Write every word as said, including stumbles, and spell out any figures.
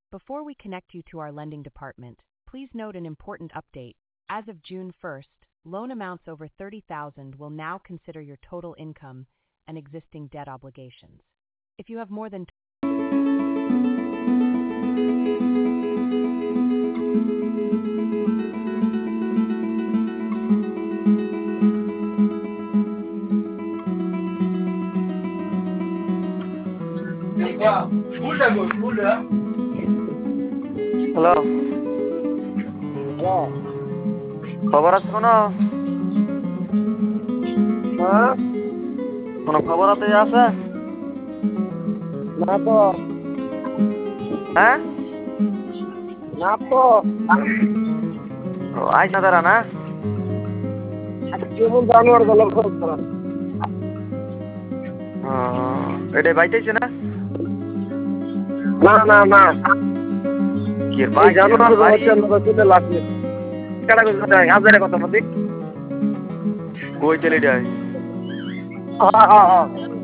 Before we connect you to our lending department, please note an important update. As of June first, loan amounts over thirty thousand will now consider your total income and existing debt obligations. If you have more than hello, হ্যাঁ খবর আছে কোনো? হ্যাঁ কোনো খবর আছে আছে? না তো হ্যাঁ, না তো ও আইস না তারা না? কেমন জানোয়ার গেল খরচ করা ও, এটা বাইতেছে না? না না না কি ভাই জানোয়ার গেল লাগবে কাটা হাজারে কথা মধ্যে কই চলে যায়? হ্যাঁ হ্যাঁ হ্যাঁ